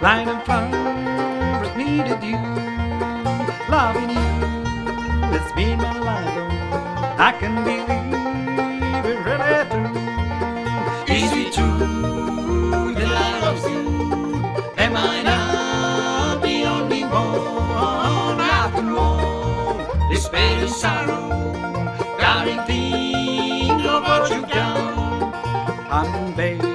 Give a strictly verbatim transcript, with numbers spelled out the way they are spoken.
Blind and flowers needed you, loving you, it's been my life long. I can believe it really true. Is it true that I love you? Am I not the only one? I can roll despair and sorrow, darling, think of what you've done. I'm baby.